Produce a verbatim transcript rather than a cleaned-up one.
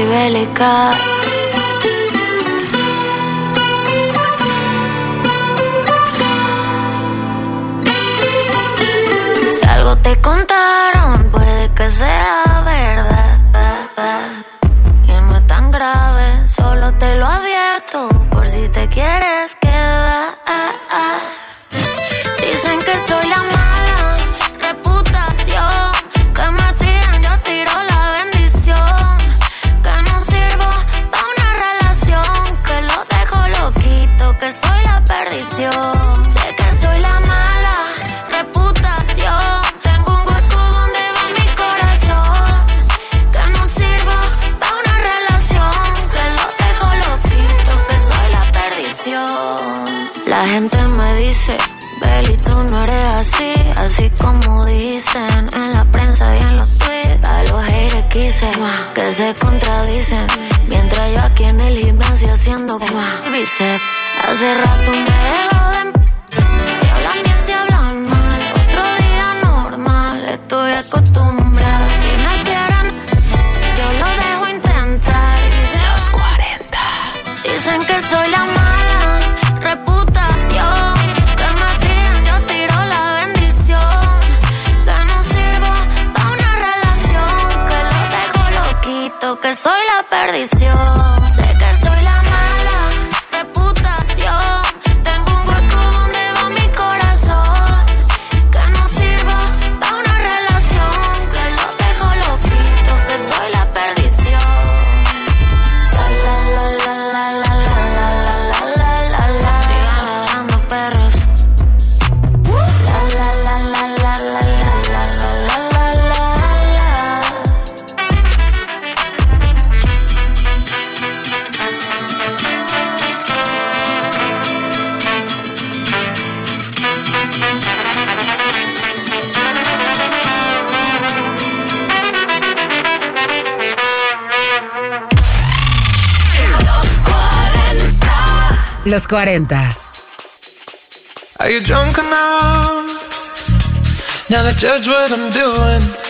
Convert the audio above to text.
bélica. Si algo te contaron, puede que sea verdad. Y no es tan grave, solo te lo advierto por si te quieres quedar. Dicen que soy la mala reputación, que me tiran, yo tiro la bendición, que no sirvo pa' una relación, que lo dejo loquito, que soy la perdición. Sé que soy la mala reputación, tengo un hueco donde va mi corazón, que no sirvo pa' una relación, que lo dejo loquito, que soy la perdición. La gente me dice, Beli, tú no eres así, así como dicen en la prensa y en los tweets. A los haters quise que se contradicen, mientras yo aquí en el gimnasio haciendo bíceps. Hace rato me dejo de si hablan bien, si hablan mal, otro día normal, estoy acostumbrada. Si me quieren, yo lo dejo intentar. Dicen los cuarenta. Dicen que soy la mala reputación, que me tiran, yo tiro la bendición, que no sirvo pa' una relación, que lo dejo loquito, que soy la perdición. Sé que soy la mala reputación, tengo un hueco donde va mi corazón, que no sirvo pa' una relación, que lo dejo loquito, que soy la perdición. La la la la la la la la la la la la. Sigan hablando perros. La la la la la la la la la la la la. Los cuarenta. Are you drunk enough now to judge what I'm doing?